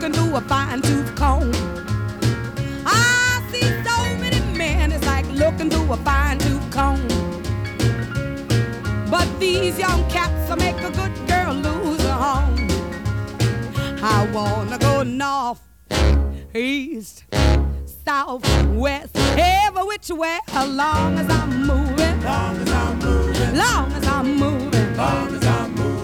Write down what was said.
looking through a fine-tooth comb. I see so many men, it's like looking through a fine-tooth comb. But these young cats will make a good girl lose her home. I wanna go north, east, south, west, every which way, as long as I'm moving, long as I'm moving, long as I'm moving.